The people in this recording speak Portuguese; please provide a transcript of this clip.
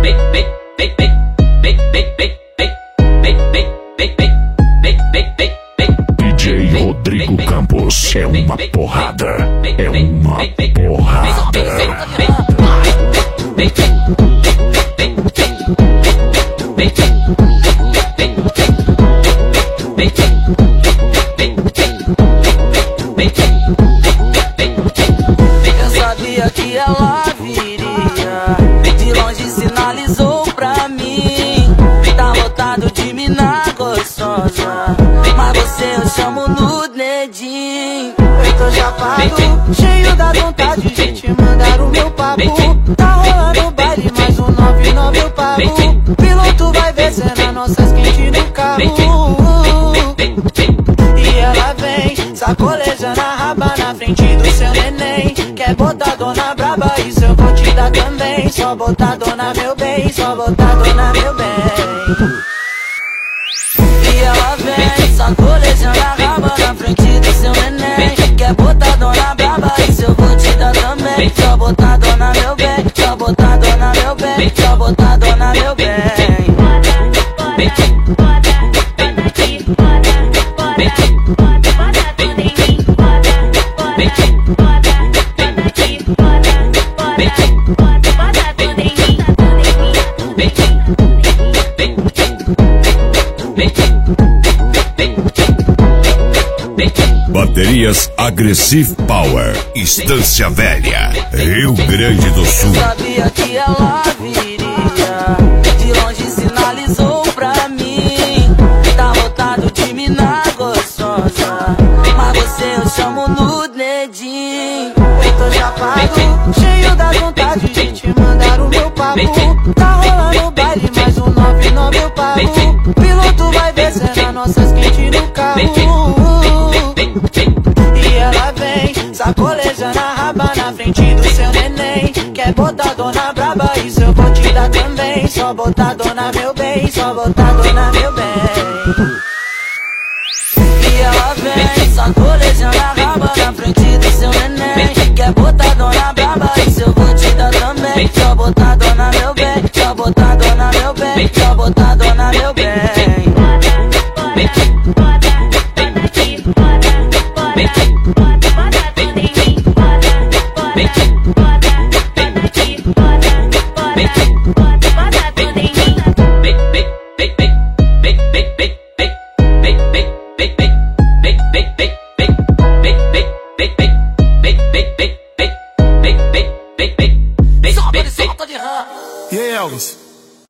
DJ Rodrigo Campos é uma porrada, é uma porrada. Eu sabia que ela viria, de longe sinalizou pra mim. Tá lotado de mina gostosa, mas você eu chamo no dedinho. Eu tô chapado, cheio da vontade de te mandar o meu papo. Tá rolando baile, mais um 99 eu pago. Piloto vai descendo nossas quentes no carro. E ela vem, sacolejando a raba na frente do seu neném. Quer botar dona braba, isso eu vou te dar também. Só botar dona meu bem, só botar dona meu bem. E ela vem, sacolejando a raba na frente do seu neném. Quer botar dona braba, isso eu vou te dar também. Só botar dona meu bem, só botar dona meu bem, só botar dona meu bem. Baterias Aggressive Power, Estância Velha, Rio Grande do Sul. Eu sabia que ela viria, de longe sinalizou pra mim. Tá lotado de mina gostosa, mas você eu chamo no dedinho. Eu tô chapado, cheio da vontade de te mandar o meu papo. Tá rolando baile, mais um 99 eu pago. Piloto vai descendo nossas quentes no carro. E ela vem, sacolejando a raba na frente do seu neném. Quer botar dona braba, isso eu vou te dar também. Só botar dona meu bem, só botar dona meu bem. E ela vem, sacolejando a raba na frente do seu neném. Quer botar dona braba, isso eu vou te dar também. Só botar dona meu bem, só botar dona meu bem, só botar dona meu bem. E aí, Elvis?